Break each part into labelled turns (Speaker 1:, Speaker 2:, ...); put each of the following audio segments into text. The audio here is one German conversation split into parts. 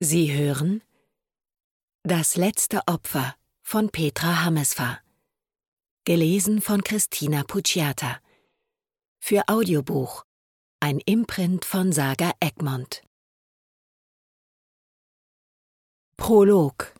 Speaker 1: Sie hören Das letzte Opfer von Petra Hammesfahr. Gelesen von Christina Pucciata. Für Audiobuch ein Imprint von Saga Egmont. Prolog.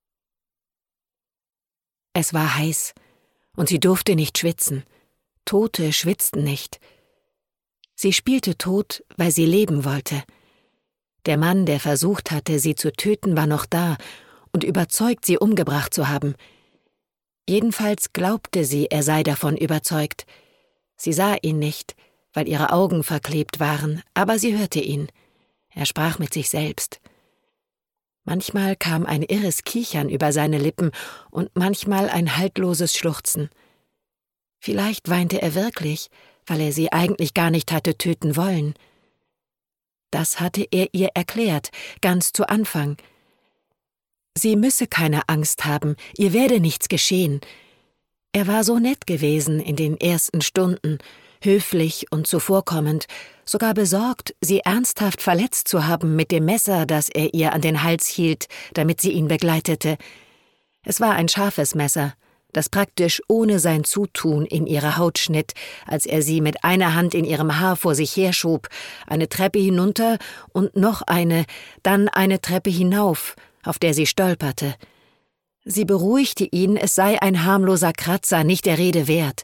Speaker 1: Es war heiß, und sie durfte nicht schwitzen. Tote schwitzten nicht. Sie spielte tot, weil sie leben wollte. Der Mann, der versucht hatte, sie zu töten, war noch da und überzeugt, sie umgebracht zu haben. Jedenfalls glaubte sie, er sei davon überzeugt. Sie sah ihn nicht, weil ihre Augen verklebt waren, aber sie hörte ihn. Er sprach mit sich selbst. Manchmal kam ein irres Kichern über seine Lippen und manchmal ein haltloses Schluchzen. Vielleicht weinte er wirklich, weil er sie eigentlich gar nicht hatte töten wollen. Das hatte er ihr erklärt, ganz zu Anfang. Sie müsse keine Angst haben, ihr werde nichts geschehen. Er war so nett gewesen in den ersten Stunden, höflich und zuvorkommend, sogar besorgt, sie ernsthaft verletzt zu haben mit dem Messer, das er ihr an den Hals hielt, damit sie ihn begleitete. Es war ein scharfes Messer, das praktisch ohne sein Zutun in ihre Haut schnitt, als er sie mit einer Hand in ihrem Haar vor sich herschob, eine Treppe hinunter und noch eine, dann eine Treppe hinauf, auf der sie stolperte. Sie beruhigte ihn, es sei ein harmloser Kratzer, nicht der Rede wert.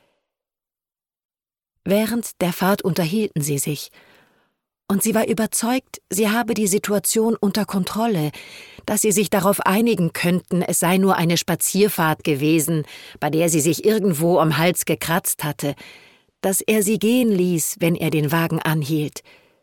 Speaker 1: Während der Fahrt unterhielten sie sich, und sie war überzeugt, sie habe die Situation unter Kontrolle, dass sie sich darauf einigen könnten, es sei nur eine Spazierfahrt gewesen, bei der sie sich irgendwo am Hals gekratzt hatte, dass er sie gehen ließ, wenn er den Wagen anhielt.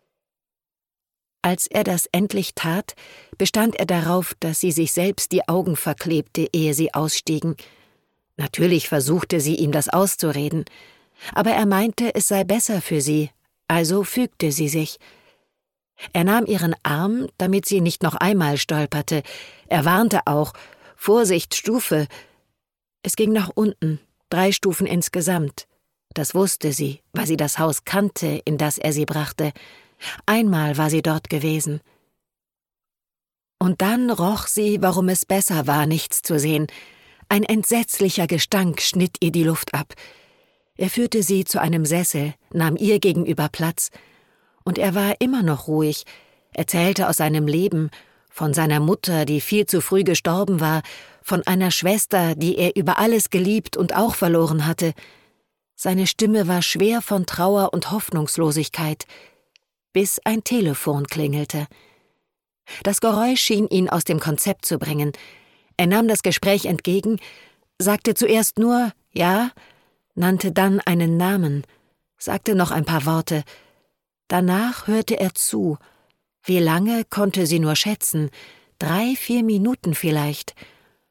Speaker 1: Als er das endlich tat, bestand er darauf, dass sie sich selbst die Augen verklebte, ehe sie ausstiegen. Natürlich versuchte sie, ihm das auszureden, aber er meinte, es sei besser für sie, also fügte sie sich. Er nahm ihren Arm, damit sie nicht noch einmal stolperte. Er warnte auch, Vorsicht, Stufe. Es ging nach unten, 3 Stufen insgesamt. Das wusste sie, weil sie das Haus kannte, in das er sie brachte. Einmal war sie dort gewesen. Und dann roch sie, warum es besser war, nichts zu sehen. Ein entsetzlicher Gestank schnitt ihr die Luft ab. Er führte sie zu einem Sessel, nahm ihr gegenüber Platz, und er war immer noch ruhig, erzählte aus seinem Leben, von seiner Mutter, die viel zu früh gestorben war, von einer Schwester, die er über alles geliebt und auch verloren hatte. Seine Stimme war schwer von Trauer und Hoffnungslosigkeit, bis ein Telefon klingelte. Das Geräusch schien ihn aus dem Konzept zu bringen. Er nahm das Gespräch entgegen, sagte zuerst nur »Ja«, nannte dann einen Namen, sagte noch ein paar Worte. Danach hörte er zu. Wie lange, konnte sie nur schätzen. 3, 4 Minuten vielleicht.